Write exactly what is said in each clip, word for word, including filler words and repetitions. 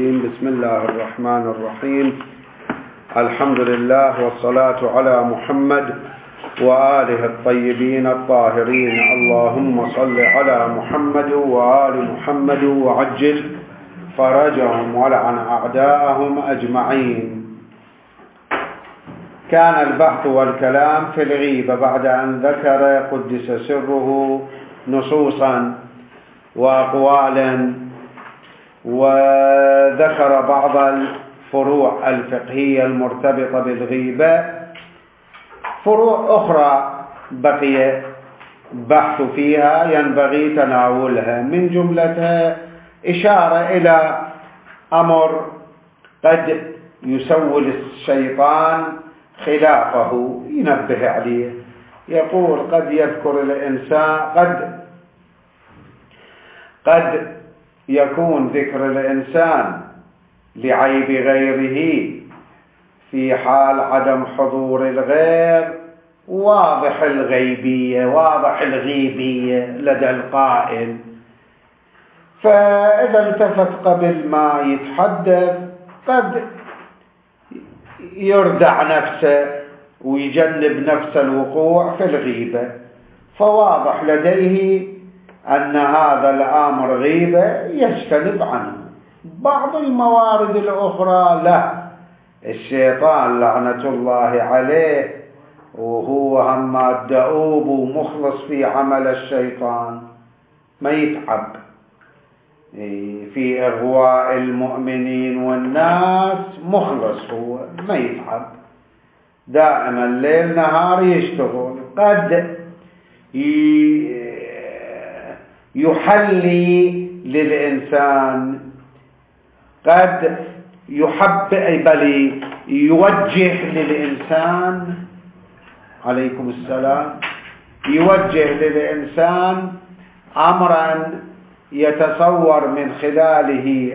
بسم الله الرحمن الرحيم. الحمد لله والصلاة على محمد وآله الطيبين الطاهرين. اللهم صل على محمد وآل محمد وعجل فرجهم ولعن أعداءهم أجمعين. كان البحث والكلام في الغيبة بعد أن ذكر قدس سره نصوصا وأقوالا، وذكر بعض الفروع الفقهية المرتبطة بالغيبة. فروع أخرى بقي بحث فيها ينبغي تناولها، من جملتها إشارة إلى أمر قد يسول الشيطان خلافه ينبه عليه. يقول قد يذكر الإنسان قد قد يكون ذكر الإنسان لعيب غيره في حال عدم حضور الغير واضح الغيبية واضح الغيبية لدى القائل، فإذا التفت قبل ما يتحدث قد يردع نفسه ويجنب نفس الوقوع في الغيبة، فواضح لديه أن هذا الأمر غيبة يجتنب عنه. بعض الموارد الأخرى لا، الشيطان لعنة الله عليه وهو هم دؤوب ومخلص في عمل الشيطان ما يتعب في إغواء المؤمنين والناس، مخلص هو ما يتعب، دائما الليل نهار يشتغل. قد يحلي للإنسان، قد يحب بل يوجه للإنسان عليكم السلام يوجه للإنسان أمرا يتصور من خلاله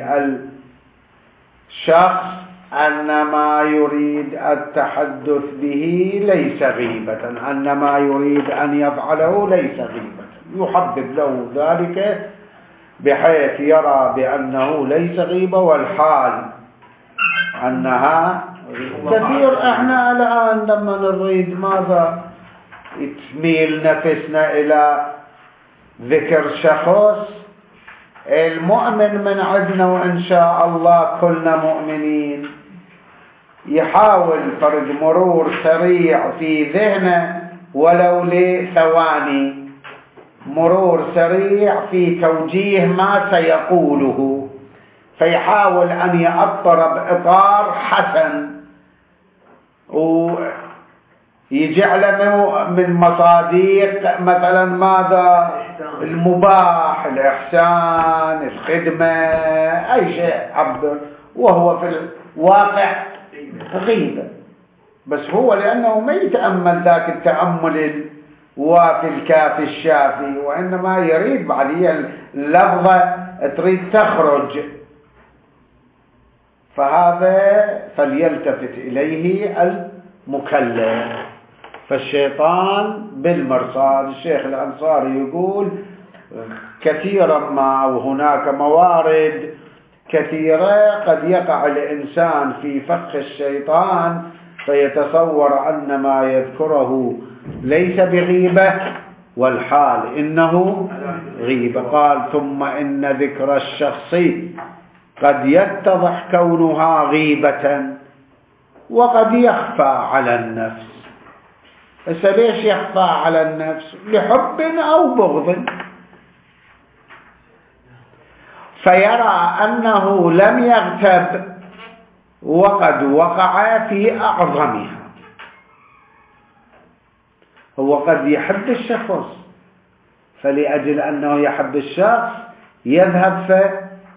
الشخص أن ما يريد التحدث به ليس غيبة، أن ما يريد أن يفعله ليس غيبة، يحبب له ذلك بحيث يرى بأنه ليس غيبة والحال أنها كثير. احنا الآن لما نريد ماذا تميل نفسنا إلى ذكر شخص المؤمن من عندنا، وإن شاء الله كلنا مؤمنين، يحاول فرد مرور سريع في ذهنه ولو لثواني، مرور سريع في توجيه ما سيقوله، فيحاول أن يأطر بإطار حسن ويجعله من مصاديق مثلا ماذا المباح، الإحسان، الخدمة، أي شيء عبر، وهو في الواقع غيبة. بس هو لأنه ما يتأمل ذاك التأمل وفي الكافي الشافي، وإنما يريد بعديها اللفظة تريد تخرج، فهذا فليلتفت إليه المكلف. فالشيطان بالمرصاد. الشيخ الأنصاري يقول كثيرا ما وهناك موارد كثيرة قد يقع الإنسان في فخ الشيطان فيتصور أن ما يذكره ليس بغيبة والحال إنه غيبة. قال ثم إن ذكر الشخص قد يتضح كونها غيبة وقد يخفى على النفس. بس ليش يخفى على النفس؟ لحب أو بغض، فيرى أنه لم يغتب وقد وقع في أعظمها. هو قد يحب الشخص، فلأجل أنه يحب الشخص يذهب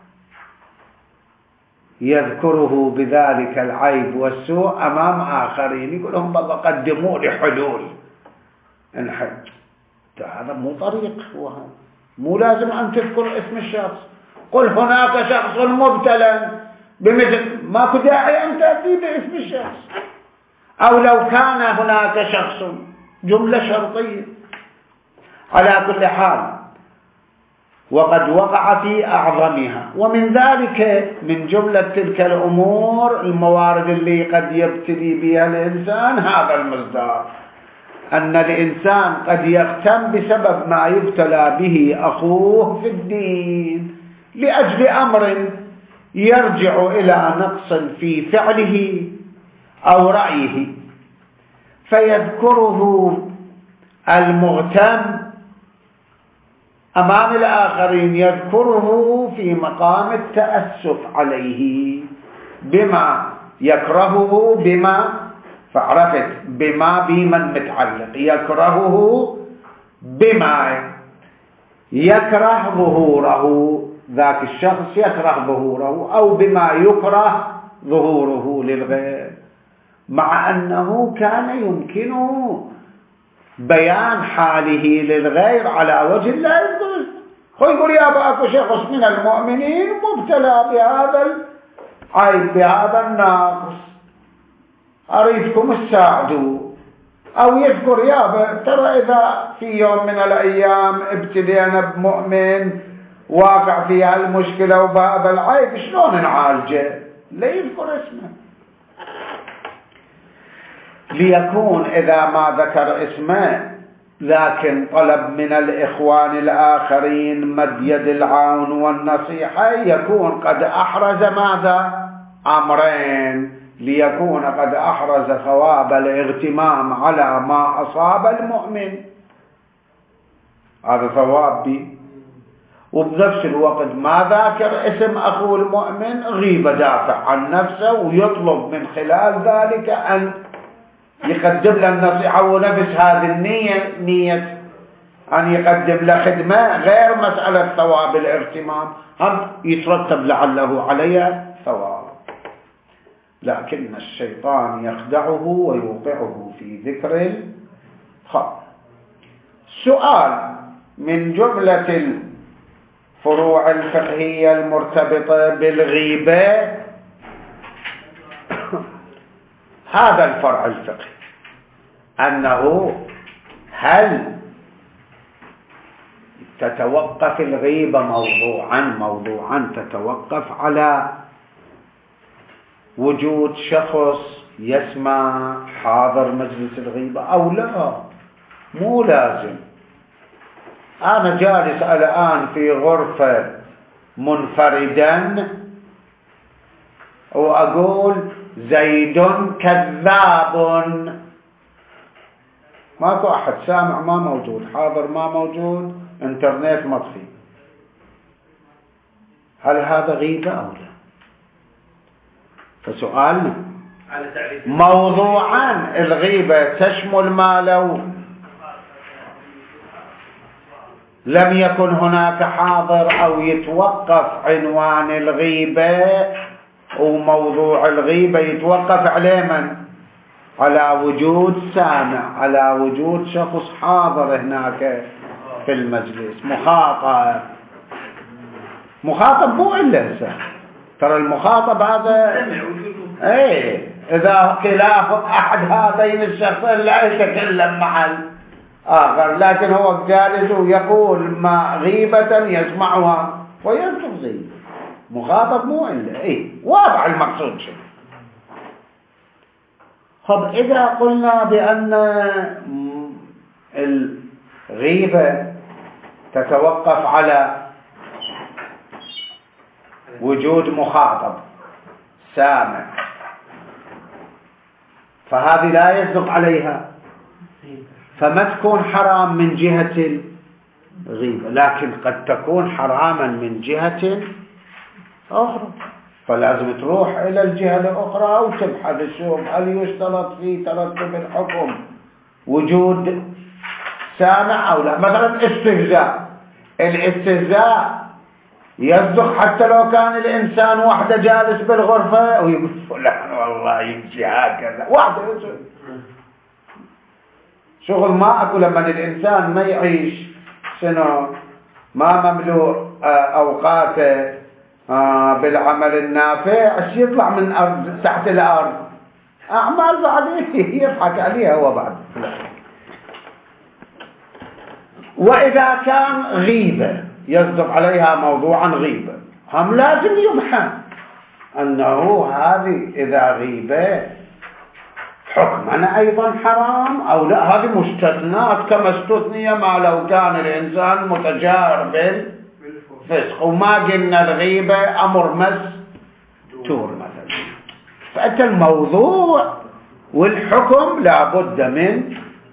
فيذكره بذلك العيب والسوء أمام آخرين، يقول لهم والله قدموا لي حلول انحج. هذا مو طريق، هو مو لازم أن تذكر اسم الشخص. قل هناك شخص مبتلى بمثل، ماكو داعي أن تأتي باسم الشخص. أو لو كان هناك شخص، جملة شرطية. على كل حال وقد وقع في أعظمها. ومن ذلك من جملة تلك الأمور الموارد اللي قد يبتلي بها الإنسان هذا المصدر، أن الإنسان قد يغتم بسبب ما يبتلى به أخوه في الدين لأجل أمر يرجع إلى نقص في فعله أو رأيه، فيذكره المغتم أمام الآخرين، يذكره في مقام التأسف عليه بما يكرهه، بما فعرفت بما بمن متعلق، يكرهه بما يكره ظهوره، ذاك الشخص يكره ظهوره، أو بما يكره ظهوره للغير، مع أنه كان يمكنه بيان حاله للغير على وجه لا يقول هو يقول يا أبا أكو شخص من المؤمنين مبتلى بهذا العيب بهذا الناقص أريدكم تساعدوا، أو يذكر يا أبا ترى إذا في يوم من الأيام ابتلينا بمؤمن واقع في هالمشكلة وبهذا العيب شلون نعالجه، لا يذكر اسمه، ليكون إذا ما ذكر اسمه لكن طلب من الإخوان الآخرين مد يد العون والنصيحة، يكون قد أحرز ماذا؟ أمرين، ليكون قد أحرز ثواب الاغتمام على ما أصاب المؤمن، هذا ثواب بي، وبنفس الوقت ما ذاكر اسم أخوه المؤمن غيبة دافع عن نفسه، ويطلب من خلال ذلك أن يقدم له النصيحة ونفس هذه النية، نية أن يقدم له خدمة غير مسألة ثواب الاغتمام، هم يترتب لعله عليها ثواب، لكن الشيطان يخدعه ويوقعه في ذكر الخطأ. سؤال من جملة الفروع الفقهية المرتبطة بالغيبة هذا الفرع الفقهي، أنه هل تتوقف الغيبة موضوعا موضوعا تتوقف على وجود شخص يسمع حاضر مجلس الغيبة أو لا؟ مو لازم. أنا جالس الآن في غرفة منفردا وأقول زيد كذاب، ماكو أحد سامع، ما موجود، حاضر ما موجود، انترنت مطفي، هل هذا غيبة أو لا؟ فسؤالنا موضوعا الغيبة تشمل ما لو لم يكن هناك حاضر، أو يتوقف عنوان الغيبة وموضوع الغيبة يتوقف على من؟ على وجود سامع، على وجود شخص حاضر هناك في المجلس، مخاطب. مخاطب مو إلا هسه، ترى المخاطب هذا ايه إذا خلاف أحد هذين الشخصين لا يتكلم مع الآخر، لكن هو جالس ويقول ما غيبة يسمعها وينطق غيبة، مخاطب مو إلا ايه، واضح المقصود شيء. طب إذا قلنا بأن الغيبة تتوقف على وجود مخاطب سامع، فهذه لا يصدق عليها، فما تكون حرام من جهة الغيبة، لكن قد تكون حراما من جهة أخرى، فلازم تروح إلى الجهة الأخرى وتبحث تشوف هل يشترط في ترتب الحكم وجود سامع أو لا. مثلا استهزاء، الاستهزاء يصدق حتى لو كان الإنسان وحده جالس بالغرفة ويقول فلان والله يمشي هكذا، وحده يقول شغل ما أكو. لما الإنسان ما يعيش شنو ما مملوء أوقاته بالعمل النافع، ايش يطلع من أرض تحت الأرض؟ أعمال بعدين يضحك عليها هو بعد. وإذا كان غيبة يصدق عليها موضوعا غيبة، هم لازم يبحث أنه هذه إذا غيبة حكما أيضا حرام أو لا. هذه مستثنات كما استثني ما لو كان الإنسان متجاهر بالفسق، وما قلنا الغيبة أمر مستور مثلا. فأنت الموضوع والحكم لابد من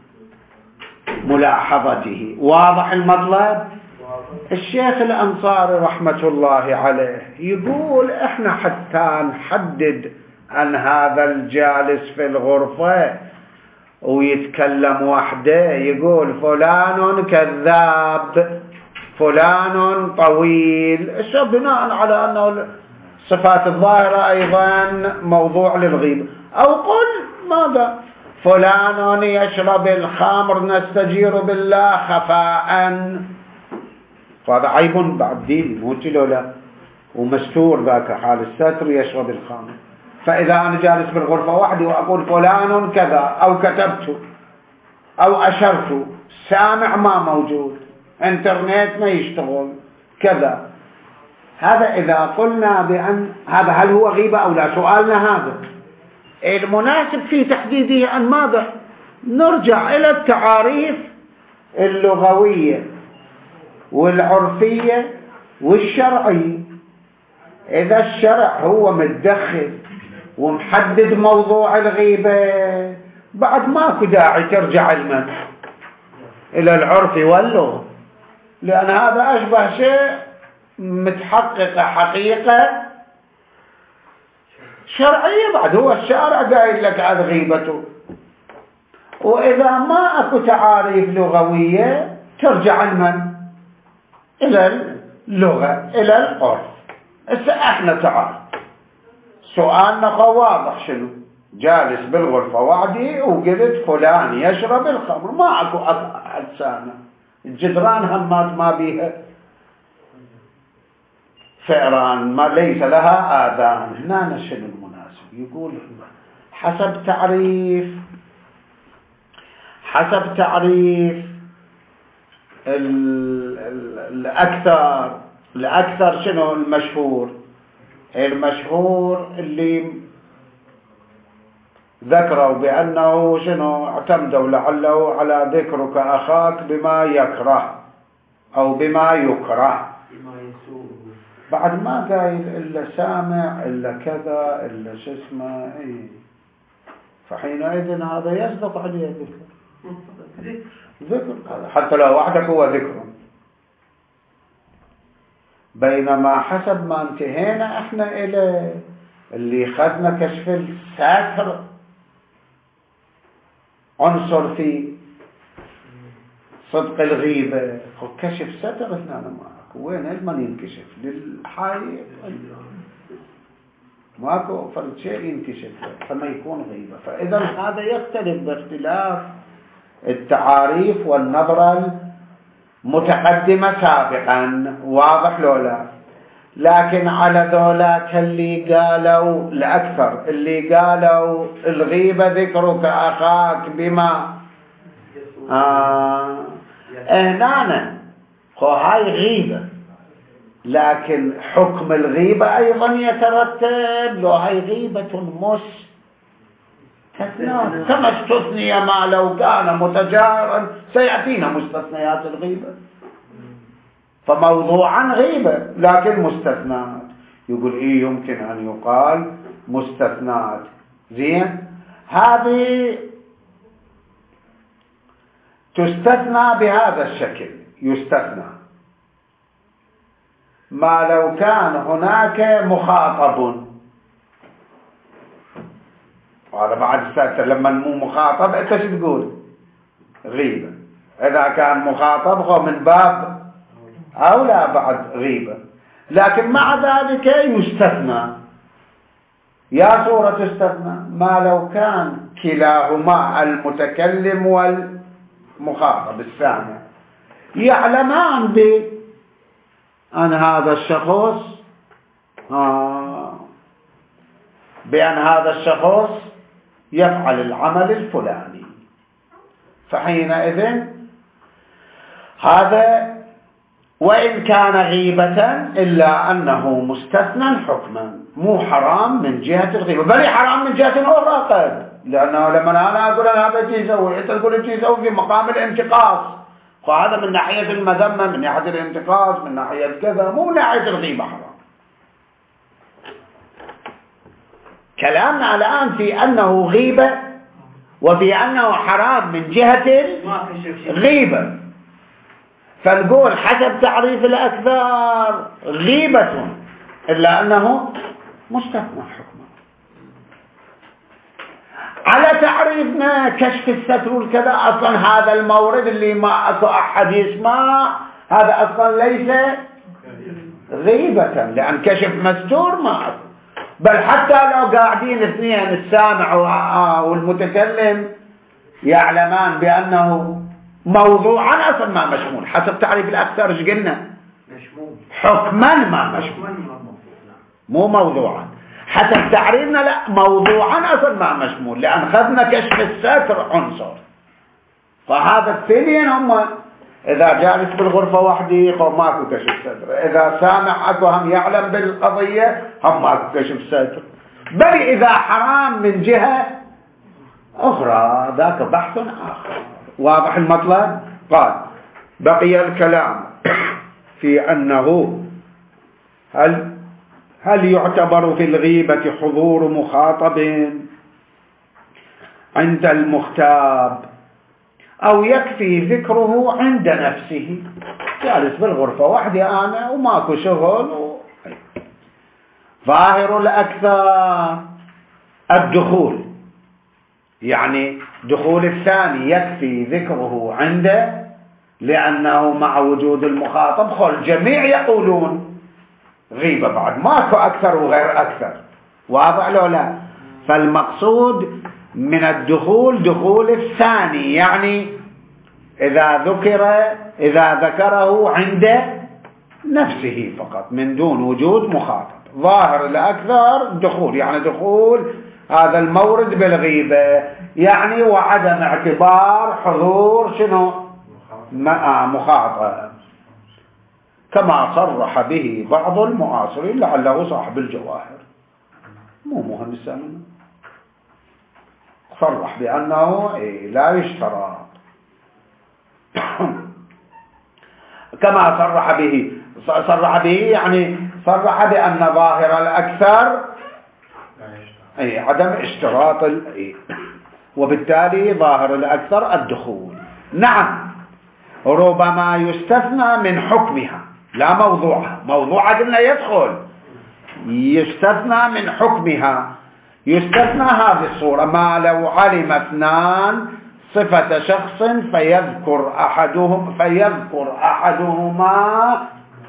ملاحظته. واضح المطلب؟ الشيخ الأنصاري رحمة الله عليه يقول احنا حتى نحدد أن هذا الجالس في الغرفة ويتكلم وحده يقول فلان كذاب فلان طويل، بناء على أنه صفات الظاهرة أيضا موضوع للغيبة. أو قل ماذا فلان يشرب الخمر نستجير بالله خفاء، فهذا عيب بعد دين مو لا، ومستور ذاك حال الستر يشرب الخمر. فإذا أنا جالس بالغرفة وحدي وأقول فلان كذا أو كتبت أو أشرت، سامع ما موجود، انترنت ما يشتغل كذا، هذا إذا قلنا بأن هذا هل هو غيبة أو لا؟ سؤالنا هذا. المناسب في تحديده أن ماذا؟ نرجع إلى التعاريف اللغوية والعرفية والشرعية. إذا الشرع هو متدخل ومحدد موضوع الغيبة، بعد ماكو داعي ترجع المن إلى العرف واللغة، لأن هذا أشبه شيء متحقق حقيقة شرعية، بعد هو الشارع قايل لك هذا غيبته. وإذا ما أكو تعاريف لغوية ترجع المن إلى اللغة إلى العرف. احنا تعال سؤالنا واضح، شنو؟ جالس بالغرفة وعدي وقلت فلان يشرب الخمر، ما أكو أجسامه، الجدران همات ما بيها فئران، ما ليس لها آذان. هنا شنو المناسب؟ يقول حسب تعريف حسب تعريف الأكثر الأكثر شنو المشهور؟ المشهور اللي ذكروا بأنه شنو اعتمدوا لعله على ذكرك أخاك بما يكره أو بما يكره، بعد ما قايل إلا سامع إلا كذا إلا شو اسمه إيه. فحينئذ هذا يصدق عليه ذكر ذكر حتى لو وحدك هو ذكر. بينما حسب ما انتهينا احنا الى اللي خدنا كشف الستر عنصر في صدق الغيبة، كشف ستر هنا ماكو، وين من ينكشف للحي ماكو فرد شيء ينكشف فما يكون غيبة. فإذا هذا يختلف باختلاف التعاريف والنظرة متقدمة سابقا. واضح لولا؟ لكن على ذولاك اللي قالوا الأكثر اللي قالوا الغيبة ذكرك أخاك بما آه هنا هو هاي غيبة، لكن حكم الغيبة أيضا يترتب له هاي غيبة مس كما استثني ما لو كان متجاهرا، سيأتينا مستثنيات الغيبة. فموضوعا غيبة لكن مستثنات. يقول إيه يمكن أن يقال مستثنات. زين، هذه تستثنى بهذا الشكل. يستثنى ما لو كان هناك مخاطب، وهذا بعد الساتر لما مو مخاطب انت شو تقول؟ غيبة. اذا كان مخاطب هو من باب او لا بعد غيبة. لكن مع ذلك يستثنى. يا صورة تستثنى ما لو كان كلاهما المتكلم والمخاطب السامع يعلمان بأن هذا الشخص آه بأن هذا الشخص يفعل العمل الفلاني، فحينئذ هذا وإن كان غيبة إلا أنه مستثنى حكما، مو حرام من جهة الغيبة، بل حرام من جهة أخرى قد، لأنه لما أنا أقول هذا شيء يسوي أنت تقول شيء يسوي في مقام الانتقاص، وهذا من ناحية المذمة، من ناحية الانتقاص، من ناحية كذا، مو من ناحية الغيبة حرام. كلامنا الآن في أنه غيبة وفي أنه حرام من جهة غيبة، فنقول حسب تعريف الأكثر غيبة إلا أنه مستثنى حكما. على تعريفنا كشف الستر والكذا، أصلا هذا المورد اللي ما أكو أحد يسمع هذا أصلا ليس غيبة، لأن كشف مستور ما أكو، بل حتى لو قاعدين اثنين السامع والمتكلم يعلمان بأنه موضوعا أصلا ما مشمول، حسب تعريف الأكثر ايش قلنا؟ مشمول حكما ما مشمول، مو موضوعا. حسب تعريفنا لا، موضوعا أصلا ما مشمول، لأن خذنا كشف الستر عنصر، فهذا الثانيين هم إذا جالس بالغرفة وحدي ماكو كشف ستر، إذا سامع أكو هم يعلم بالقضية هم ماكو كشف ستر، بل إذا حرام من جهة أخرى ذاك بحث آخر. واضح المطلب؟ قال بقي الكلام في أنه هل هل يعتبر في الغيبة حضور مخاطب عند المغتاب أو يكفي ذكره عند نفسه؟ جالس بالغرفة وحدي أنا وماكو شغل و... ظاهر الأكثر الدخول، يعني دخول الثاني يكفي ذكره عنده، لأنه مع وجود المخاطب خل جميع يقولون غيبة، بعد ماكو أكثر وغير أكثر. واضح لو لا؟ فالمقصود من الدخول دخول الثاني، يعني إذا ذكر إذا ذكره عند نفسه فقط من دون وجود مخاطب. ظاهر الأكثر دخول، يعني دخول هذا المورد بالغيبة، يعني وعدم اعتبار حضور شنو مخاطب، كما صرح به بعض المعاصرين لعله صاحب الجواهر، مو مهم السنة، صرح بأنه إيه لا يشترط كما صرح به صرح به يعني صرح بأن ظاهر الأكثر أي عدم اشتراط ال... وبالتالي ظاهر الأكثر الدخول. نعم ربما يستثنى من حكمها لا موضوعها، موضوعها قلنا يدخل، يستثنى من حكمها. يستثنى هذه الصورة: ما لو علم اثنان صفة شخص فيذكر أحدهم فيذكر أحدهما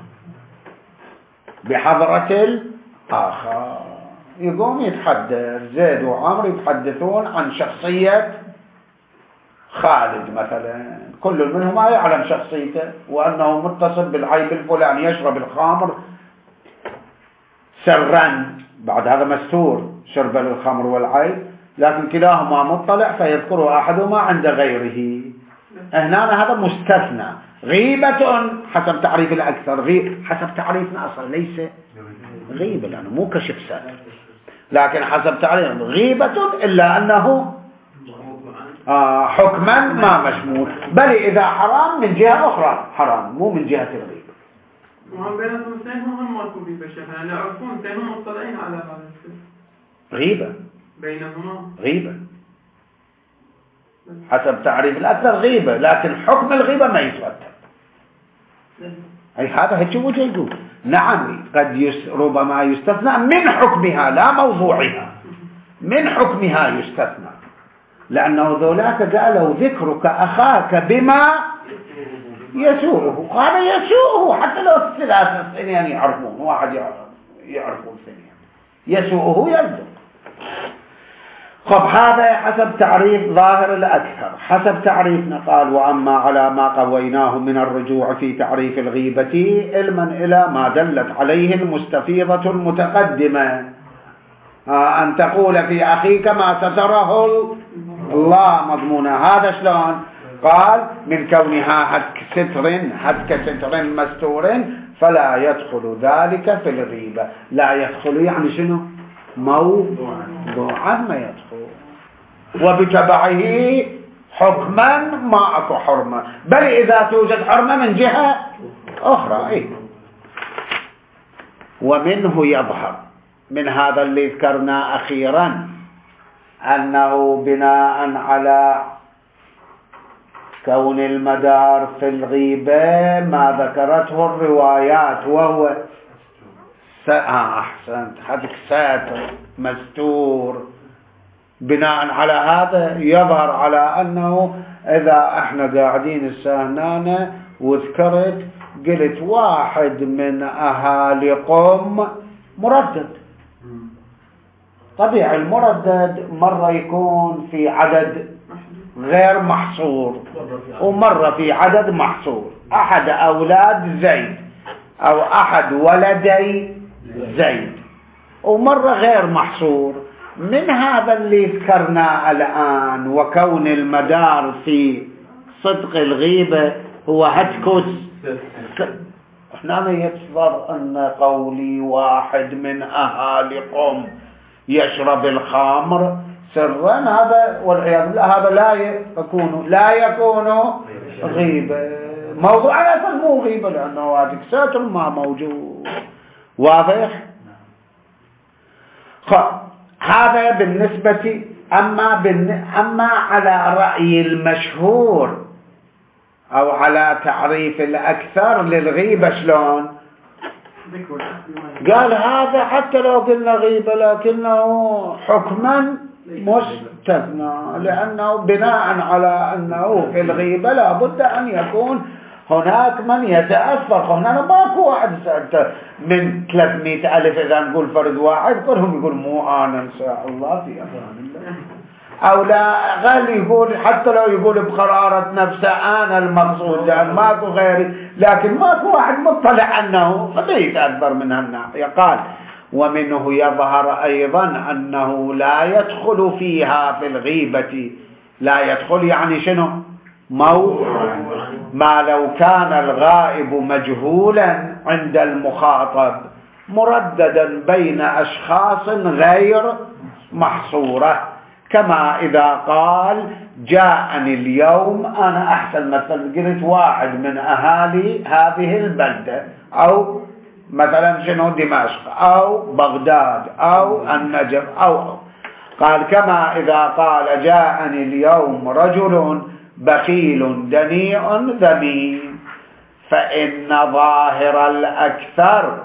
بحضرة الآخر، يقوم يتحدث زيد وعمر يتحدثون عن شخصية خالد مثلا، كل منهما يعلم شخصيته وأنه متصل بالعيب الفلاني، يشرب الخمر سرا، بعد هذا مستور شرب الخمر والعيب، لكن كلاهما مطلع فيذكره أحدهما عند غيره. هنا هذا مستثنى، غيبة حسب تعريف الأكثر، غيب حسب تعريفنا أصلا ليس غيبة لأنه مو كشف ستر، لكن حسب تعريف غيبة إلا أنه آه حكما ما مشمول، بل إذا حرام من جهة أخرى حرام مو من جهة الغيبة. وهم بيناتهم اثنين هم ماكو غيبة شيخنا، يعني يعرفون اثنين مطلعين على هذا الشيء. غيبة بينهما غيبة حسب تعريف الأكثر غيبة، لكن حكم الغيبة ما يترتب. أي هذا هيك وجه يقول نعم قد يس ربما يستثنى من حكمها لا موضوعها، من حكمها يستثنى، لأنه ذولاك قالوا ذكرك أخاك بما يسوءه، قال يسوءه حتى لو الثلاثة اثنين يعرفون، واحد يعرفون اثنين يسوءه يلزم. خب هذا حسب تعريف ظاهر الأكثر. حسب تعريفنا قال: وأما على ما قويناه من الرجوع في تعريف الغيبة علما إلى ما دلت عليه المستفيضة المتقدمة، أن تقول في أخيك ما ستره الله مضمونا. هذا شلون؟ قال من كونها هتك ستر هتك ستر مستور فلا يدخل ذلك في الغيبة. لا يدخل يعني شنو؟ موضوعا ما يدخل، وبتبعه حكما ما اكو حرمة، بل اذا توجد حرمة من جهة اخرى. إيه؟ ومنه يظهر من هذا اللي ذكرنا اخيرا انه بناء على كون المدار في الغيبة ما ذكرته الروايات، وهو س... آه أحسنت هذيك ساتر مستور. بناء على هذا يظهر على أنه إذا احنا قاعدين السهنانة وذكرت قلت واحد من أهالي قم مردد، طبيعي المردد مرة يكون في عدد غير محصور ومرة في عدد محصور، أحد أولاد زيد أو أحد ولدي زيد، ومرة غير محصور. من هذا اللي ذكرنا الآن وكون المدار في صدق الغيبة هو هتكس، احنا يتصدر أن قولي واحد من أهالي قم يشرب الخمر سرا، هذا والعياذ بالله هذا لا يكون لا يكون غيبة. موضوع على أساس مو غيبة لأنه هذا ساتر ما موجود. واضح؟ هذا بالنسبة أما, بالن... أما على رأي المشهور أو على تعريف الأكثر للغيبة شلون؟ قال هذا حتى لو قلنا غيبة لكنه حكما مستثنى، لأنه بناء على أنه في الغيبة لا بد أن يكون هناك من يتأثر. هنا ماكو واحد من ثلاثمئة ألف إذا نقول فرد واحد كلهم يقول مو أنا إن شاء الله في أمان الله، أو لا غير يقول حتى لو يقول بقرارة نفسه أنا المقصود لأن ماكو غيري، لكن ماكو واحد مطلع أنه فلا يتأثر من هالناحية. قال ومنه يظهر أيضا أنه لا يدخل فيها في الغيبة. لا يدخل يعني شنو؟ مو ما لو كان الغائب مجهولا عند المخاطب مرددا بين أشخاص غير محصورة، كما إذا قال جاءني اليوم، أنا أحسن مثل قلت واحد من أهالي هذه البلدة أو مثلا شنو دمشق أو بغداد أو النجف أو قال كما إذا قال جاءني اليوم رجل بخيل دنيء ذميم، فإن ظاهر الأكثر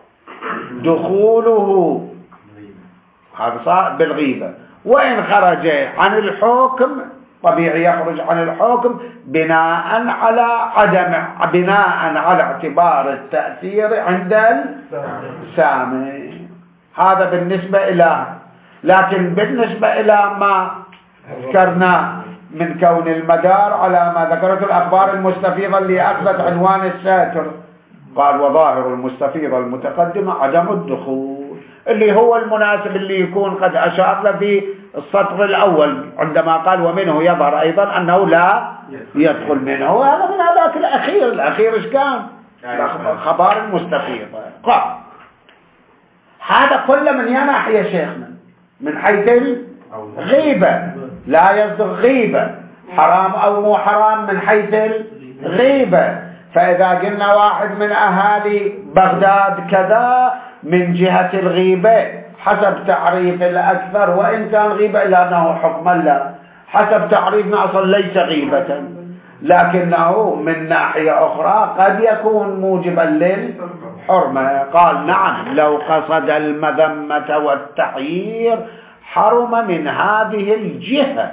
دخوله هذا بالغيبة، وإن خرج عن الحكم طبيعي يخرج عن الحكم بناء على عدم بناء على اعتبار التأثير عند السامع. هذا بالنسبة إلى، لكن بالنسبة إلى ما ذكرنا من كون المدار على ما ذكرت الأخبار المستفيضة اللي أخذت عنوان الساتر، قال وظاهر المستفيضة المتقدمة عدم الدخول، اللي هو المناسب اللي يكون قد أشار له في السطر الأول عندما قال ومنه يظهر أيضا أنه لا يدخل منه. وهذا من هذاك الأخير. الأخير إيش كان؟ خبر المستفيضة. قال هذا كله من ناحية شيخنا من حيث الغيبة، لا يصدق غيبة حرام أو مو حرام من حيث الغيبة. فإذا قلنا واحد من أهالي بغداد كذا من جهة الغيبة حسب تعريف الأكثر، وإن كان غيبة إلا أنه حكم لا، حسب تعريفنا أصلا ليس غيبة، لكنه من ناحية أخرى قد يكون موجبا للحرمة. قال نعم لو قصد المذمة والتحيير حرم من هذه الجهة،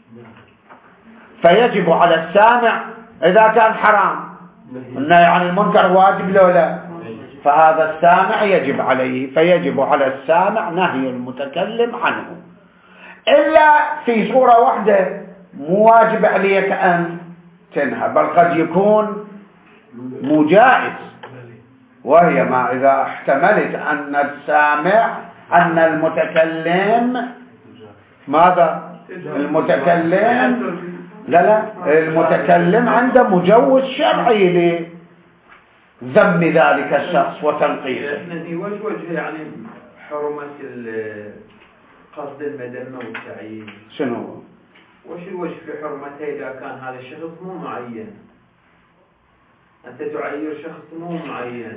فيجب على السامع إذا كان حرام النهي عن المنكر واجب لو لا، فهذا السامع يجب عليه، فيجب على السامع نهي المتكلم عنه، إلا في صورة واحدة مو واجب عليك أن تنهى، بل قد يكون مجائز، وهي ما إذا احتملت أن السامع أن المتكلم ماذا؟ المتكلم لا لا المتكلم عنده مجوز شرعي لذم ذلك الشخص وتنقيصه. يعني وش وجه يعني حرمة قصد المذمة والتعيين؟ شنو؟ وش الوجه في حرمته إذا كان هذا الشخص مو معين؟ أنت تعير شخص مو معين.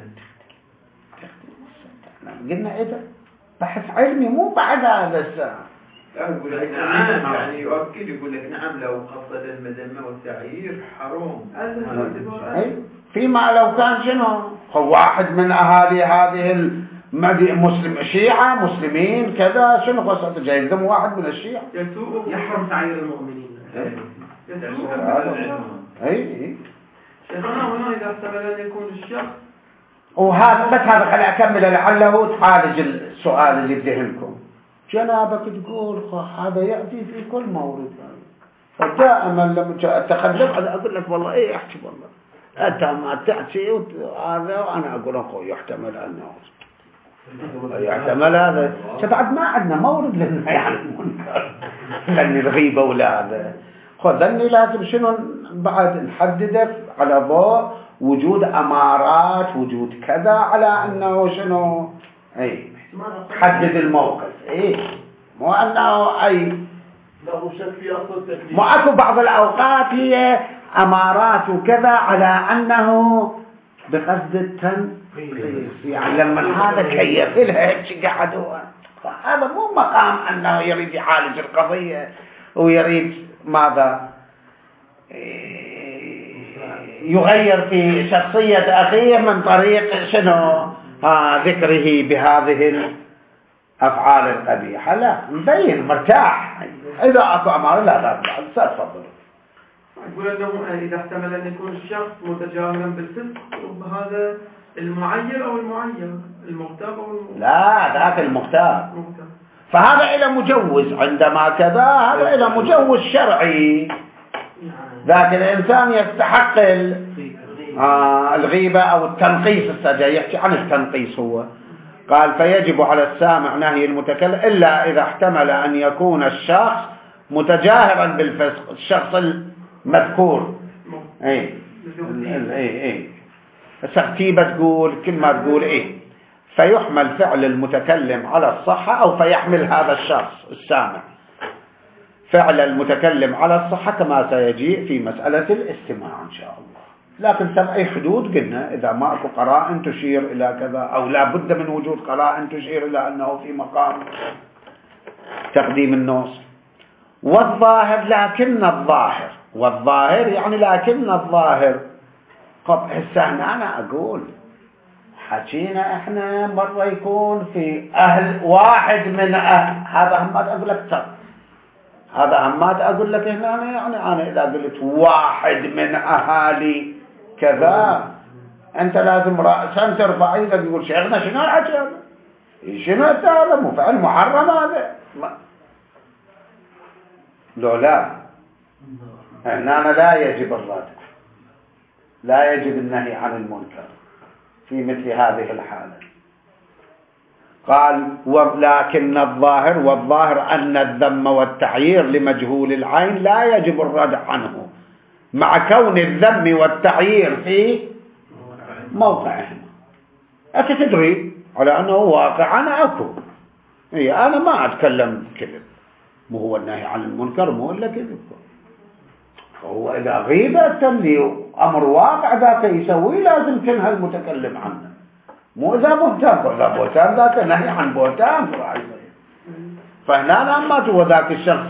قلنا إذا بحث علمي مو بعد هذا الساعة. يقول لك نعم، يعني يؤكد يقول لك نعم لو قصد المذمة والتعيير حرام. فيما لو كان شنو هو واحد من أهالي هذه المسلم شيعة مسلمين كذا شنو قصته جاي يلزم واحد من الشيعة يحرم تعيير المؤمنين. اي اي شيخنا هنا إذا احتمل أن يكون الشخص وهذا بس هذا خلي أكمل لعله تعالج السؤال اللي بذهنكم. جنابك تقول هذا يأتي في كل مورد، فدائما لما أتخلف أقول لك والله إيه أحكي والله أنت ما تأتي هذا وأنا أقول أخوي يحتمل أنه يحتمل هذا بعد ما عندنا مورد لنا يعني المنكر لأن الغيبة ولا هذا خذني لازم شنو بعد نحدده على ضوء وجود أمارات وجود كذا على أنه شنو أي حدد الموقف ايه مو انه اي مو اكو بعض الاوقات هي امارات وكذا على انه بقصد التنقيص يعني لما هذا كيف لها هيك قاعد هو هذا مو مقام انه يريد يعالج القضيه ويريد ماذا يغير في شخصيه اخيه من طريق شنو آه ذكره بهذه الأفعال القبيحة. لا مبين مرتاح إذا أكو أمر لا تفضل تفضل. يقول أنه إذا احتمل أن يكون الشخص متجاهلا بالفسق بهذا المعير أو المعير المغتاب أو المغتاب. لا ذاك المغتاب فهذا إلى مجوز عندما كذا هذا إلى مجوز شرعي ذاك الإنسان يستحق آه الغيبة أو التنقيص. السجاء يحكي عن التنقيص هو قال فيجب على السامع نهي المتكلم إلا إذا احتمل أن يكون الشخص متجاهرا بالفسق الشخص المذكور اي اي اي الترتيبة تقول كلمة تقول ايه فيحمل فعل المتكلم على الصحة أو فيحمل هذا الشخص السامع فعل المتكلم على الصحة كما سيجيء في مسألة الاستماع إن شاء الله. لكن سبعي حدود قلنا إذا ما أكو قرائن تشير إلى كذا أو لا بد من وجود قرائن تشير إلى أنه في مقام تقديم النص. والظاهر لكن الظاهر والظاهر يعني لكن الظاهر قبل هسه أنا أقول حكينا إحنا مرة يكون في أهل واحد من أهل هذا همات أقول لك تر هذا همات أقول لك هنا أنا يعني أنا إذا قلت واحد من أهالي كذا أنت لازم رأسا ترفع إذا يقول شيخنا شنو الحكي هذا شنو هذا مو فعل محرم هذا لو لا هنا أنا لا يجب الرد لا يجب النهي عن المنكر في مثل هذه الحالة. قال ولكن الظاهر والظاهر أن الذم والتعيير لمجهول العين لا يجب الرد عنه مع كون الذم والتعيير في موقعهما. أنت تدري على أنه واقع أنا أكو إيه أنا ما أتكلم كذب مو هو النهي عن المنكر مو إلا كذب هو إذا غيبة تنلي أمر واقع ذاك يسوي لازم تنهى المتكلم عنه مو إذا بهتان إذا بهتان ذاك نهي عن بهتان فهنا لما هو ذاك الشخص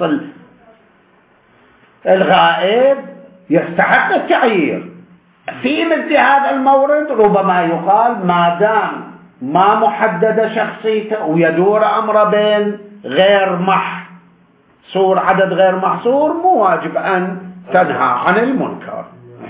الغائب يستحق التعيير في مثل هذا المورد. ربما يقال ما دام ما محدد شخصيته ويدور أمر بين غير محصور عدد غير محصور مو واجب أن تنهى عن المنكر.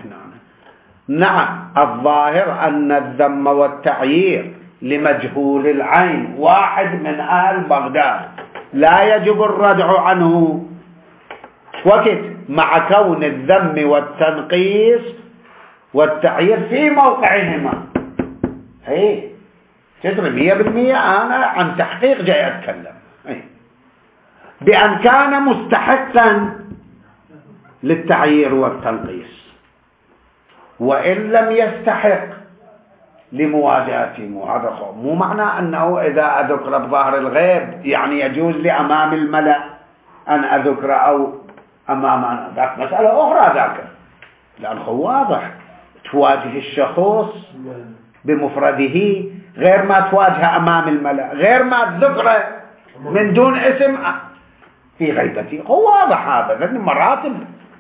نعم الظاهر أن الذم والتعيير لمجهول العين واحد من أهل بغداد لا يجب الردع عنه وقت مع كون الذم والتنقيص والتعيير في موقعهما. هي تدري مية بالمية أنا عن تحقيق جاي أتكلم هي. بأن كان مستحقا للتعيير والتنقيص، وإن لم يستحق لمواجهته. هذا مو معنى أنه إذا أذكر بظاهر الغيب يعني يجوز لي أمام الملأ أن أذكر أو أمام أنا، ذاك مسألة أخرى ذاك، لأنه واضح تواجه الشخص بمفرده غير ما تواجه أمام الملأ، غير ما تذكره من دون اسم في غيبته. هو واضح هذا، لأن مراتب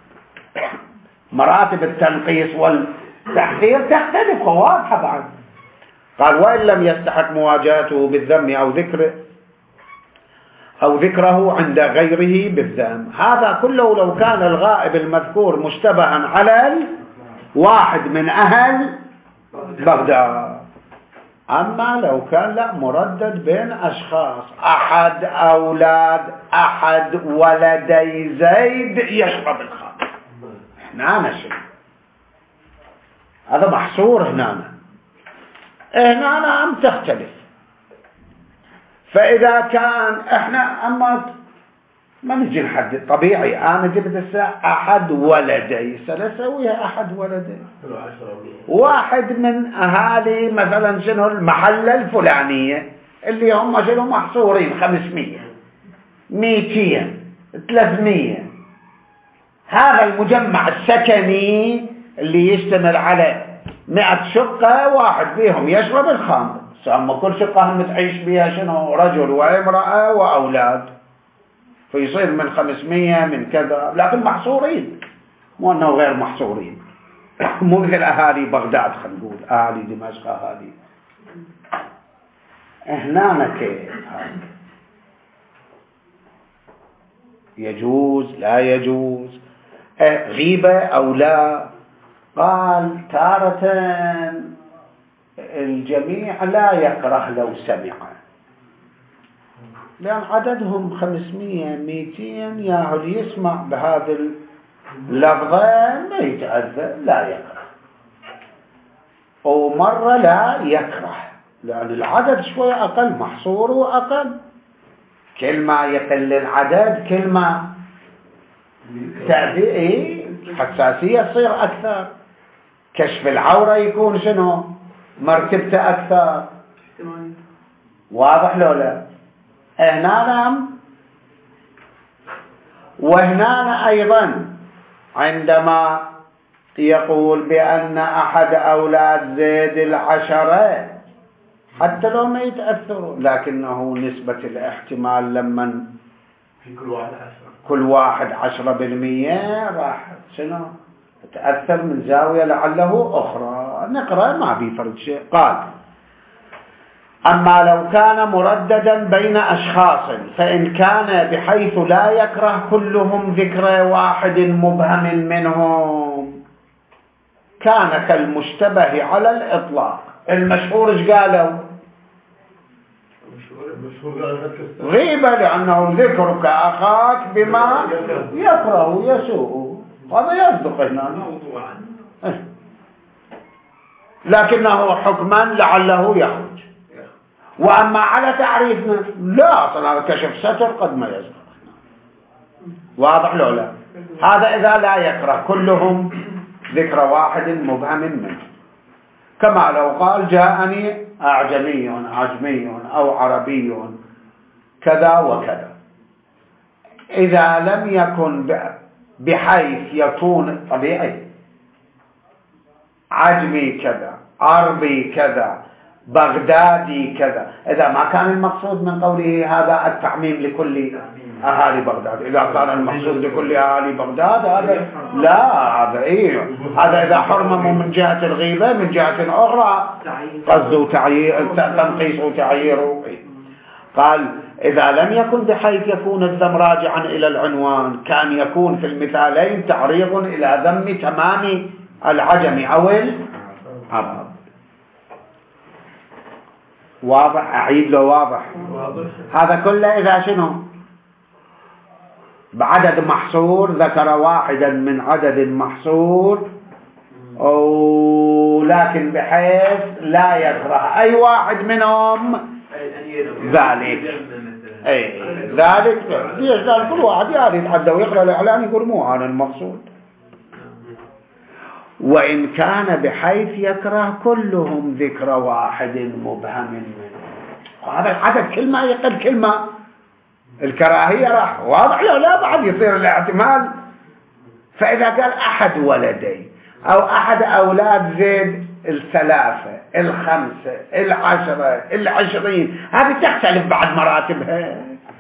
مراتب التنقيص والتحذير تختلف، هو واضحة بعد. قال وإن لم يستحق مواجهته بالذم أو ذكره أو ذكره عند غيره بالذم. هذا كله لو كان الغائب المذكور مشتبها على واحد من أهل بغداد. أما لو كان لا مردد بين أشخاص، أحد أولاد أحد ولدي زيد يشرب الخمر، هنا شيء هذا محصور. هنا هنا نعم تختلف. فإذا كان احنا أما ما نجي نحدد طبيعي، أنا جبت الساعة أحد ولدي سنسويها أحد ولدي، واحد من أهالي مثلا شنو المحلة الفلانية اللي هم شنو محصورين خمسمية ميتين ثلاثمية. هذا المجمع السكني اللي يشتمل على مئة شقة، واحد فيهم يشرب الخمر، سأما كل شقة هم تعيش بها شنو رجل وامرأة وأولاد، فيصير من خمسمية من كذا، لكن محصورين، مو أنه غير محصورين. مو مثل أهالي بغداد، خلينا نقول أهالي دمشق أهالي هنا كيف يجوز لا يجوز، غيبة أو لا. قال تارة الجميع لا يكره لو سمع، لأن عددهم خمسمية ميتين، يا اللي يسمع بهذا اللفظة ما يتأذى لا يكره، ومرة لا يكره لأن العدد شوي أقل، محصور وأقل، كل ما يقل العدد كل ما تأذيه حساسية تصير أكثر، كشف العورة يكون شنو مرتبته أكثر. واضح لو لا؟ هنا نعم. وهنا أيضا عندما يقول بأن أحد أولاد زيد العشرة حتى لو ما يتأثروا، لكنه نسبة الاحتمال لما في كل واحد عشرة كل واحد عشرة بالمية راح شنو تأثر من زاوية لعله أخرى. نقرأ ما بيفرق شيء. قال أما لو كان مرددا بين أشخاص فإن كان بحيث لا يكره كلهم ذكر واحد مبهم منهم كان كالمشتبه على الإطلاق. المشهور ايش قالوا؟ غيبة، لأنه ذكرك أخاك بما يكره يسوء، هذا يصدق هنا، لكنه حكما لعله يخرج. وأما على تعريفنا لا، أصلا هذا كشف ستر قد ما يصدق. واضح لو لا؟ هذا إذا لا يكره كلهم ذكر واحد مبهم منه، كما لو قال جاءني أعجمي عجمي أو عربي كذا وكذا، إذا لم يكن بحيث يكون طبيعي عجمي كذا عربي كذا بغدادي كذا، إذا ما كان المقصود من قوله هذا التعميم لكل أهالي بغداد، إذا كان المقصود لكل أهالي بغداد هذا لا، هذا إيه، هذا إذا حرمه من جهة الغيبة، من جهة أخرى قصده تعيير تنقيص وتعيير. قال إذا لم يكن بحيث يكون الذم راجعا إلى العنوان كان يكون في المثالين تعريض إلى ذم تمام العجم أو العرب. واضح؟ أعيد له واضح. هذا كله إذا شنو بعدد محصور، ذكر واحدا من عدد محصور، ولكن بحيث لا يكره أي واحد منهم ذلك. أي ذلك يجعل كل واحد يريد حتى ويقرأ الإعلان يقول مو هذا المقصود. وإن كان بحيث يكره كلهم ذكر واحد مبهم منه. هذا العدد كلمة يقل كلمة، الكراهية راح واضح له، لا بعد يصير الاحتمال. فإذا قال أحد ولدي أو أحد أولاد زيد الثلاثة الخمسة العشرة العشرين، هذه تختلف بعد مراتبها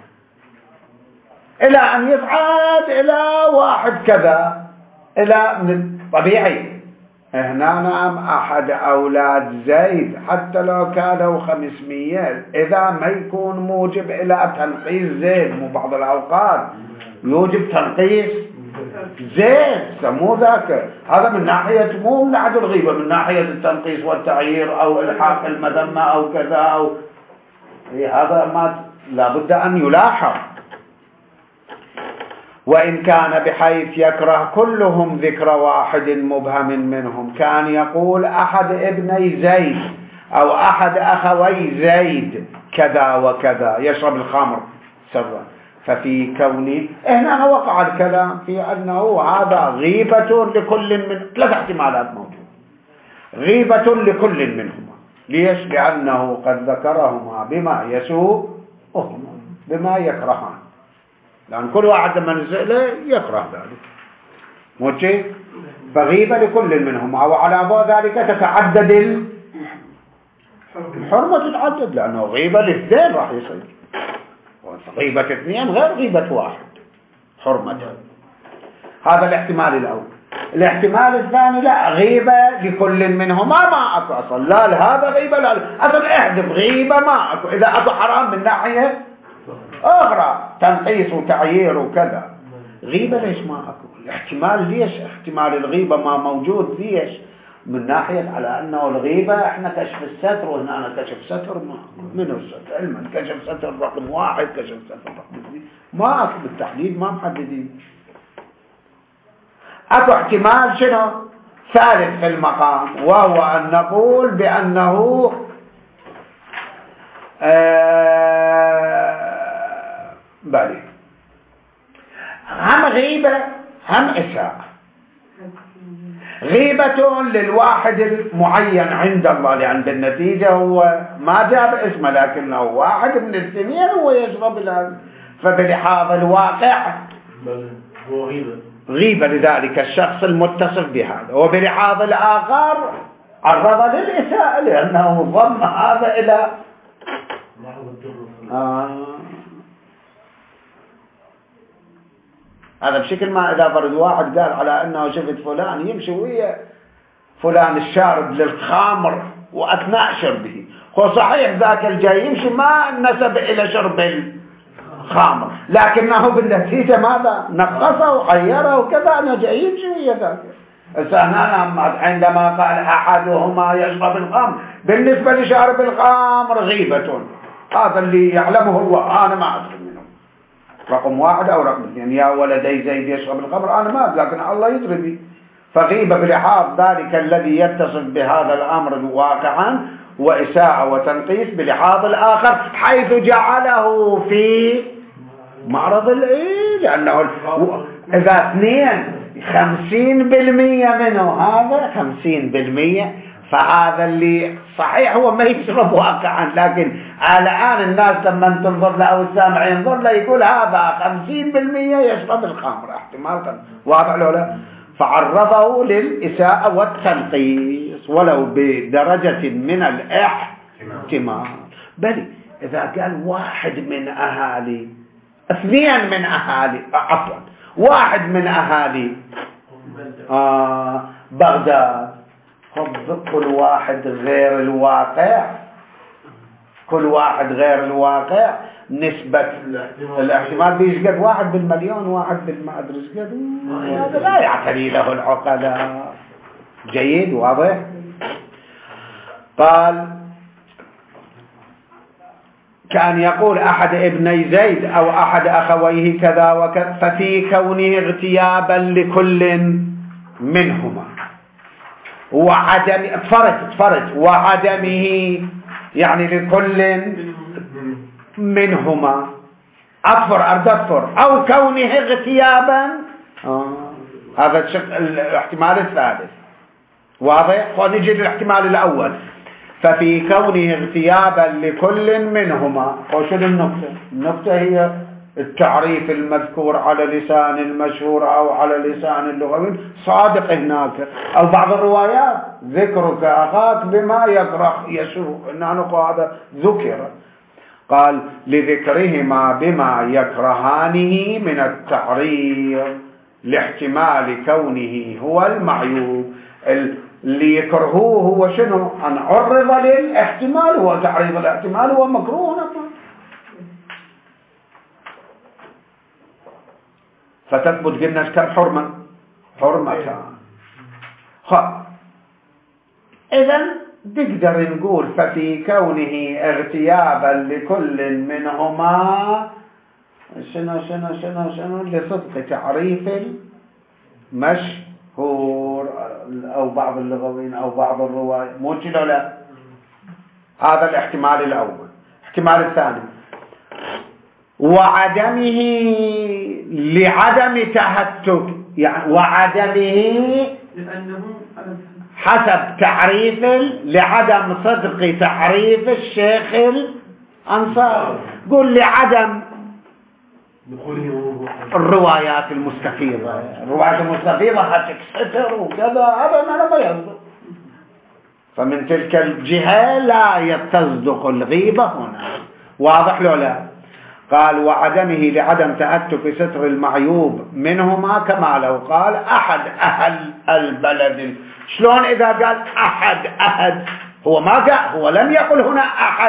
إلى أن يصعد إلى واحد كذا، إلى من طبيعي. هنا نعم أحد أولاد زيد حتى لو كانوا خمسمية، إذا ما يكون موجب إلى تنقيص زيد، مو بعض الأوقات يوجب تنقيص زيد، سمو ذاك. هذا من ناحية، مو من ناحية الغيبة، من ناحية التنقيص والتعيير أو إلحاق المذمة أو كذا أو هذا ما لابد أن يلاحظ. وإن كان بحيث يكره كلهم ذكر واحد مبهم منهم، كان يقول أحد ابني زيد أو أحد أخوي زيد كذا وكذا يشرب الخمر سرا، ففي كونه هنا وقع الكلام في أنه هذا غيبة لكل من ثلاث احتمالات موجودة. غيبة لكل منهما، ليش؟ لأنه قد ذكرهما بما يسوءهما بما يكرهان، لأن كل واحد من نزله يكره ذلك، مو شيء؟ فغيبة لكل منهما، وعلى ذلك تتعدد الحرمة، تتعدد، لأنه غيبة لاثنين راح يصير، غيبة اثنين غير غيبة واحد حرمة. هذا الاحتمال الأول. الاحتمال الثاني لا، غيبة لكل منهما ما أكو أصل، لا هذا غيبة لا أصل، احذف غيبة ما أكو، إذا أكو حرام من ناحية أخرى تنقيص وتعيير وكذا، غيبة ليش ما أكو؟ الاحتمال ليش احتمال الغيبة ما موجود؟ ليش؟ من ناحية على أنه الغيبة احنا كشف الستر، وهنا أنا كشف ستر ما منه الستر علما، كشف ستر رقم واحد، كشف ستر رقم اثنين، ما أكو بالتحديد، ما محددين. أكو احتمال شنو؟ ثالث في المقام، وهو أن نقول بأنه آه بالي هم غيبة هم إساءة. غيبة للواحد المعين عند الله، لأن بالنتيجة هو ما جاب اسمه لكنه واحد من السنين هو يشرب الآن، فبلحاظ الواقع هو غيبة غيبة لذلك الشخص المتصف بهذا، وبلحاظ الآخر عرض للإساءة لأنه ضم هذا إلى آه. هذا بشكل ما إذا فرد واحد قال على أنه شفت فلان يمشي ويا فلان الشارب للخمر وأثناء شربه، هو صحيح ذاك الجاي يمشي ما نسب إلى شرب الخمر، لكنه بالنتيجة ماذا؟ نقصه وغيره وكذا، أنا جاي يمشي ويا ذاك. عندما قال أحدهما يشرب الخمر، بالنسبة لشارب الخمر غيبة، هذا اللي يعلمه هو، أنا ما أدري منه رقم واحد أو رقم اثنين، يا ولدي زيد يشرب الخمر أنا ما أدري، لكن الله يدري بي. فغيبة بلحاظ ذلك الذي يتصف بهذا الأمر واقعا، وإساءة وتنقيص بلحاظ الآخر حيث جعله في معرض الإيه، لأنه إذا اثنين خمسين بالمية منه هذا خمسين بالمية، فهذا اللي صحيح هو ما يشرب واقعا، لكن الآن الناس لما تنظر له أو السامع ينظر له يقول هذا خمسين بالمية يشرب الخمر، احتمال واضح له لا، فعرضه للإساءة والتنقيص ولو بدرجة من الاحتمال. بل إذا قال واحد من أهالي، اثنين من أهالي، عفوا واحد من أهالي آه بغداد، كل واحد غير الواقع، كل واحد غير الواقع، نسبة الاحتمال بيشقد واحد بالمليون، واحد بالما أدري شقد، هذا لا يعتري له العقلاء. جيد واضح. قال كان يقول أحد ابني زيد أو أحد أخويه كذا وكذا، ففي كونه اغتيابا لكل منهما وعدم فرج فرج وعدمه، يعني لكل منهما أكفر أرد أكفر، أو كونه اغتيابا، آه. هذا الاحتمال الثالث، واضح؟ ونجي للاحتمال الأول. ففي كونه اغتيابا لكل منهما. وشنو النقطة؟ النقطة هي التعريف المذكور على لسان المشهور أو على لسان اللغوي صادق هناك، أو بعض الروايات ذكرك أخاك بما يكره يسوء، إنه هذا ذكر. قال لذكرهما بما يكرهانه من التعريض لاحتمال كونه هو المعيوب. اللي يكرهوه هو شنو؟ أن عرض للاحتمال، هو تعريض الاحتمال هو مكروه نفسه. فتثبت قلنا كم حرمة؟ حرمتان. إذن نقدر نقول ففي كونه اغتيابا لكل منهما شنو شنو شنو شنو لصدق تعريف المشهور أو بعض اللغويين أو بعض الرواية، مو كده لا. هذا الاحتمال الأول. الاحتمال الثاني وعدمه لعدم تهتك، يعني وعدمه لأنه حسب تعريف لعدم صدق تعريف الشيخ الأنصاري. قل لعدم الروايات المستفيضة، الروايات المستفيضة هتكستر وكذا، هذا ما ما يصدق. فمن تلك الجهة لا تصدق الغيبة هنا. واضح له لا؟ قال وعدمه لعدم تهتك ستر المعيوب منهما، كما لو قال أحد أهل البلد. شلون إذا قال أحد أحد؟ هو ما قال، هو لم يقل هنا أحد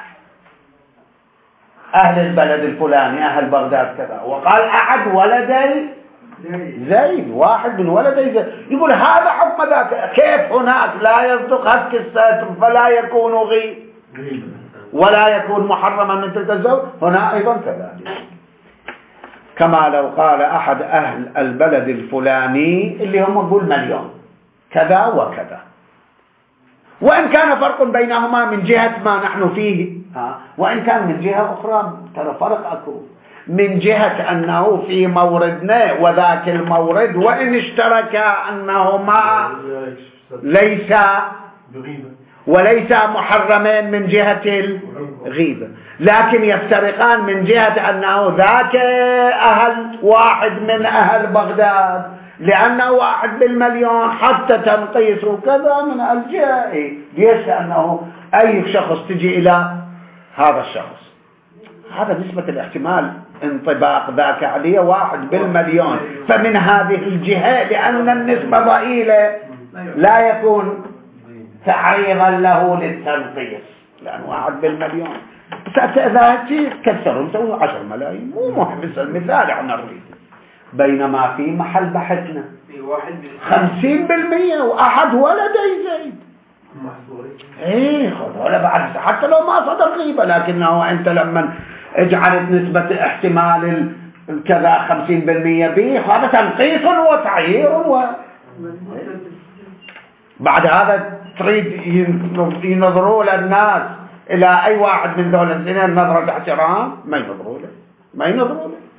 أهل البلد الفلاني أهل بغداد كذا، وقال أحد ولدي زيد، واحد من ولدي زيد. يقول هذا حكم ذاك. كيف هناك لا يصدق هتك الستر فلا يكون غيب ولا يكون محرما من تلك الزوج، هنا أيضا كذلك. كما لو قال أحد أهل البلد الفلاني اللي هم يقول مليون كذا وكذا، وإن كان فرق بينهما من جهة ما نحن فيه، وإن كان من جهة أخرى ترى فرق أكو، من جهة أنه في موردنا وذاك المورد وإن اشتركا أنهما ليس وليس محرمين من جهة الغيبة، لكن يفترقان من جهة أنه ذاك أهل واحد من أهل بغداد لأنه واحد بالمليون حتى تنقيس وكذا من الجهة. ليش؟ لأنه أي شخص تجي إلى هذا الشخص، هذا نسبة الاحتمال انطباق ذاك عليه واحد بالمليون، فمن هذه الجهة لأن النسبة ضئيلة لا يكون تعريضا له للتنقيس، لأن واحد بالمليون. بس إذا كثروا مسوي عشر ملايين مو مهم. المثال احنا نريد، بينما في محل بحثنا خمسين بالمية وأحد ولدي زيد ايه خذ ولا بعد حتى لو ما صدر غيبة، لكنه انت لما اجعلت نسبة احتمال كذا خمسين بالمية به، هذا تنقيص وتعيير و... بعد هذا تريد ينظروا للناس الى اي واحد من دول الاثنين نظرة احترام، ما ينظروا له ما ينظروا له.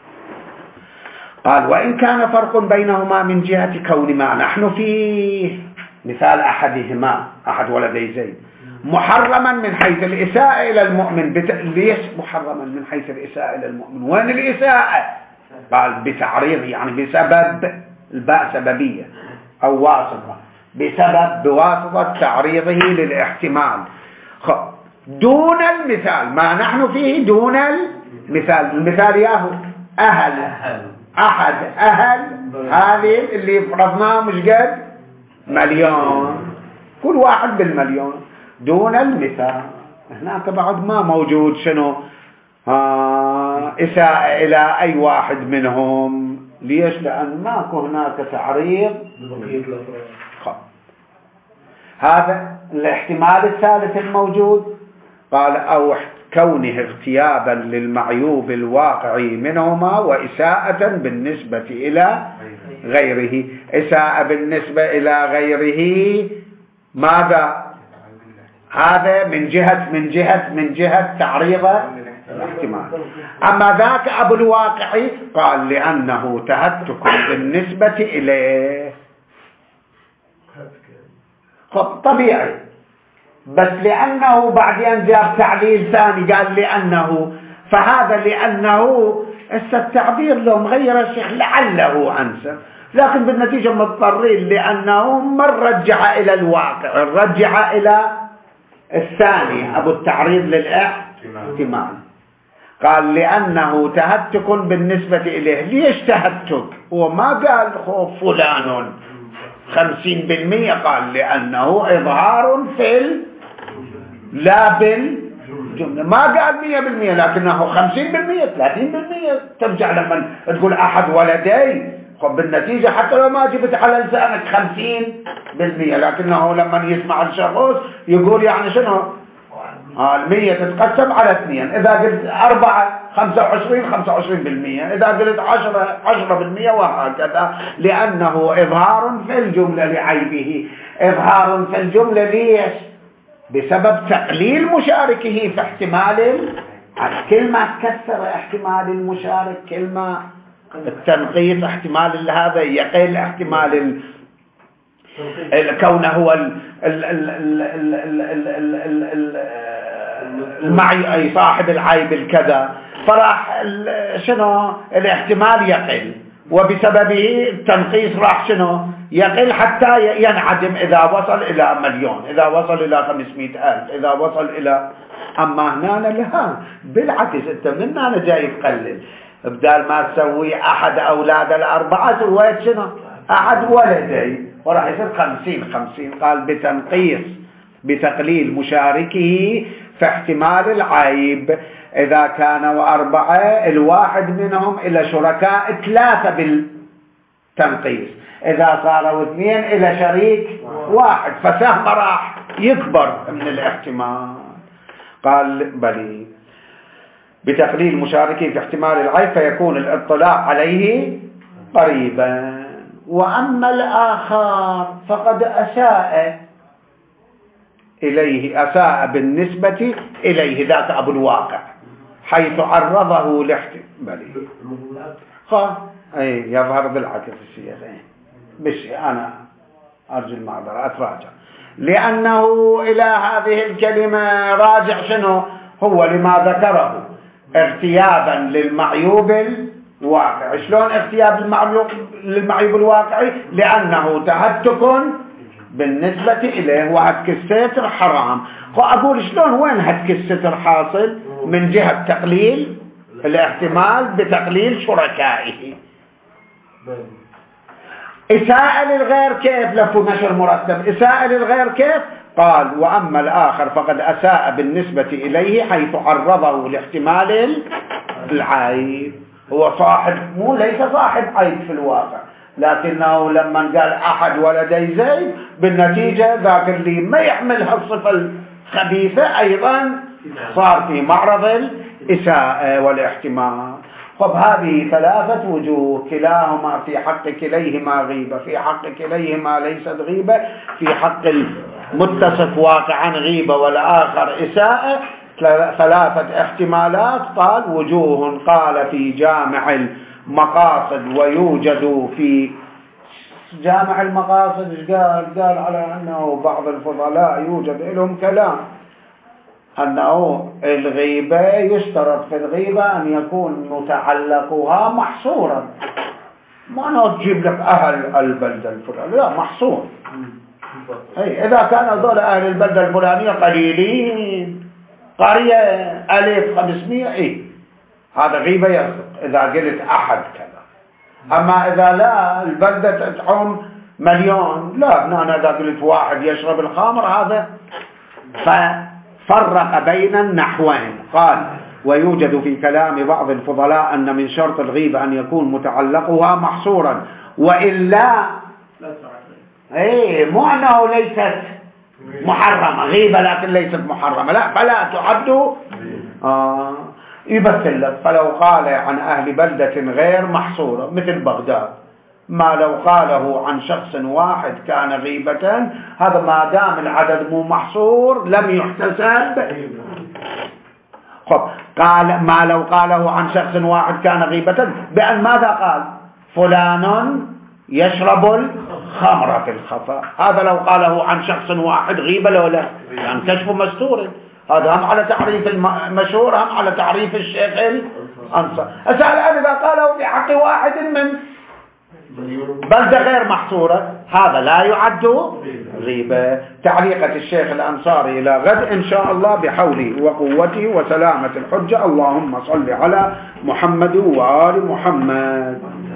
قال وإن كان فرق بينهما من جهة كون ما نحن فيه، مثال أحدهما أحد ولدي زيد محرما من حيث الإساءة إلى المؤمن بت... ليش محرما من حيث الإساءة إلى المؤمن؟ وين الإساءة؟ قال بتعريض، يعني بسبب الباء سببية أو واسطة، بسبب بواسطة تعريضه للاحتمال دون المثال. ما نحن فيه دون المثال. المثال ياهو أهل أحد أهل هذه اللي فرضناه مش قد مليون، كل واحد بالمليون دون المثال. هناك بعد ما موجود شنو آه إساءة إلى أي واحد منهم. ليش؟ لأن ماكو هناك تعريض. هذا الاحتمال الثالث الموجود. قال أو كونه اغتيابا للمعيوب الواقعي منهما وإساءة بالنسبة إلى غيره. إساءة بالنسبة إلى غيره ماذا؟ هذا من جهة من جهة من جهة تعريض الاحتمال. أما ذاك أبو الواقعي قال لأنه تهتك بالنسبة إليه. خب طبيعي، بس لأنه بعدين جاب تعليل ثاني قال لأنه، فهذا لأنه التعبير لو مغير الشيخ لعله أنسب، لكن بالنتيجة مضطرين لأنه من رجع إلى الواقع، رجع إلى الثاني أبو التعريض للاحتمال. قال لأنه تهتك بالنسبة إليه. ليش تهتك؟ وما قال خوف فلان خمسين بالمئة، قال لأنه إظهار في ال... لا بالجملة، ما قال مية بالمئة لكنه خمسين بالمئة ثلاثين بالمئة. ترجع لما تقول أحد ولدي، خب بالنتيجة حتى لو ما جبت على لسانك خمسين بالمئة، لكنه لما يسمع الشخص يقول يعني شنو؟ آه المية تتقسم على اثنين، إذا قلت أربعة خمسة وعشرين خمسة وعشرين بالمئة، إذا قلت عشرة عشرة بالمئة، وهكذا. لأنه إظهار في الجملة لعيبه. إظهار في الجملة ليش؟ بسبب تقليل مشاركه في احتمال كلمة تكسر احتمال المشارك، كلمة التنقيص احتمال هذا يقل احتمال كونه هو المعي أي صاحب العيب الكذا، فراح شنو الاحتمال يقل، وبسببه التنقيص راح شنو يقل حتى ينعدم إذا وصل إلى مليون، إذا وصل إلى خمسمائة ألف، إذا وصل إلى. أما هنا لا، بالعكس أنت من هنا جاي تقلل، بدال ما تسوي أحد أولاد الأربعة سويت شنو أحد ولدي، وراح يصير خمسين خمسين. قال بتنقيص بتقليل مشاركه في احتمال العيب. إذا كانوا أربعة الواحد منهم إلى شركاء ثلاثة بالتنقيص، إذا صاروا اثنين إلى شريك واحد، فسهم راح يكبر من الاحتمال. قال بلي بتقليل مشاركه في احتمال العيب فيكون الاطلاع عليه قريبا. وأما الآخر فقد أساء إليه، أساء بالنسبة إليه ذاك أبو الواقع، حيث عرضه لاحتمال خا أي يظهر بالعكس الشيء بالشيء. أنا أرجو المعذرة أتراجع، لأنه إلى هذه الكلمة راجع شنو هو لما ذكره ارتيابا للمعيوب الواقع. شلون ارتياب للمعيوب الواقعي؟ لأنه تهتك بالنسبة إليه، وهتك الستر حرام. فأقول شلون وين هتك الستر حاصل؟ من جهة تقليل الاحتمال بتقليل شركائه. إساءة للغير كيف؟ لفو نشر مرتب. إساءة للغير كيف؟ قال وأما الآخر فقد أساء بالنسبة إليه حيث عرضه لاحتمال العيب. هو صاحب، مو ليس صاحب عيب في الواقع، لكنه لما قال أحد ولدي زيد بالنتيجة ذاك اللي ما يحمل هالصفة الخبيثة أيضا صار في معرض الإساءة والاحتمال. طب هذه ثلاثة وجوه، كلاهما في حق كليهما غيبة، في حق كليهما ليست غيبة، في حق المتصف واقعا غيبة والآخر إساءة. ثلاثة احتمالات. قال وجوه قال في جامع المقاصد ويوجد في جامع المقاصد، قال قال على أنه بعض الفضلاء يوجد لهم كلام أنه الغيبة يشترط في الغيبة أن يكون متعلقها محصورا، ما أنه تجيب لك أهل البلدة الفلانية، لا، محصور. أي إذا كان هذول أهل البلدة الفلانية قليلين، قرية ألف خمسمية، إيه هذا غيبة يصدق إذا قلت أحد كذا. أما إذا لا البلدة تعوم مليون، لا، أنا إذا قلت واحد يشرب الخمر هذا. ففرق بين النحوين. قال ويوجد في كلام بعض الفضلاء أن من شرط الغيبة أن يكون متعلقها محصورا، وإلا ايه مو أنه ليست محرمة غيبة لكن ليست محرمة، لا، فلا تعد آه يبثل لك. فلو قال عن أهل بلدة غير محصورة مثل بغداد، ما لو قاله عن شخص واحد كان غيبة، هذا ما دام العدد مو محصور لم يحتسب. خب قال ما لو قاله عن شخص واحد كان غيبة، بأن ماذا قال؟ فلان يشرب الخمر في الخفاء. هذا لو قاله عن شخص واحد غيبة لو لا يعني كشف مستور. هذا هم على تعريف المشهور، هم على تعريف الشيخ الأنصاري. أسأل إذا قاله بحق واحد من بلدة غير محصورة هذا لا يعد غيبة. تعليقة الشيخ الأنصاري إلى غد إن شاء الله بحوله وقوته وسلامة الحجة. اللهم صل على محمد وآل محمد.